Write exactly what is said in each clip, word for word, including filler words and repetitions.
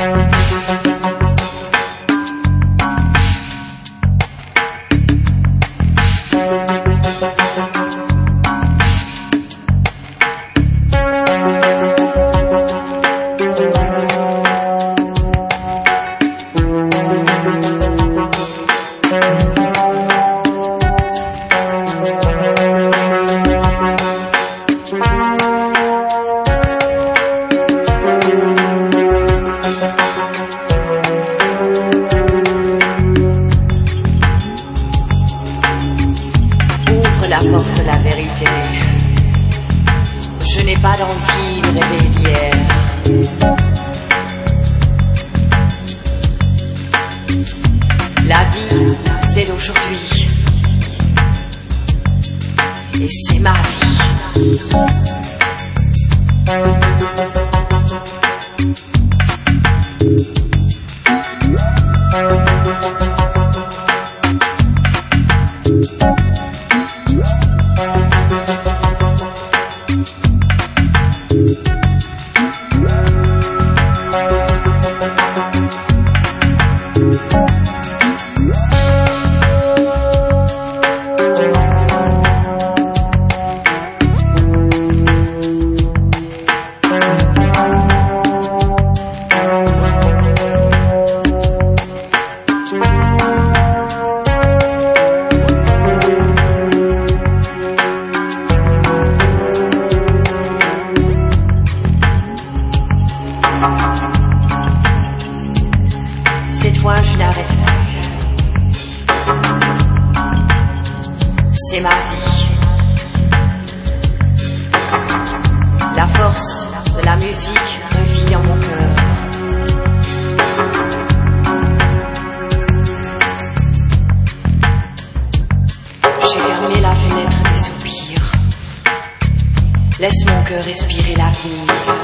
La porte, la vérité. Je n'ai pas d'envie de rêver d'hier. La vie, c'est d'aujourd'hui. Et c'est ma vie. Cette fois, je n'arrête plus. C'est ma vie. La force de la musique revit en mon cœur. J'ai fermé la fenêtre des soupirs. Laisse mon cœur respirer l'avenir.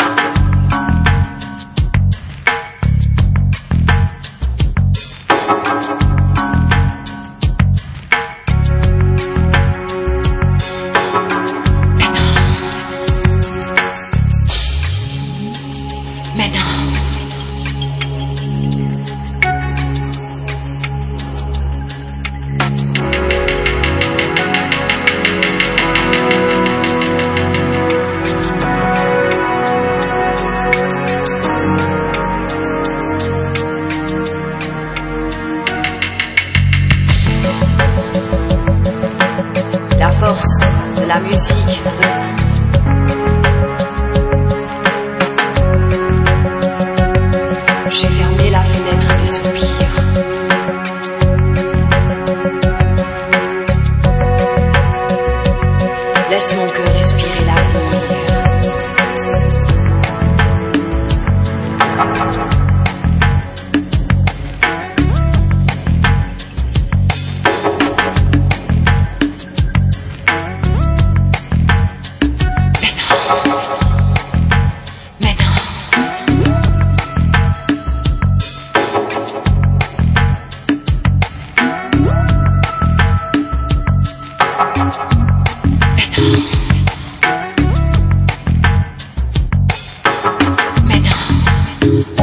La force de la musique. J'ai fermé la fenêtre des soupirs. Laisse mon cœur respirer l'avenir. Maintenant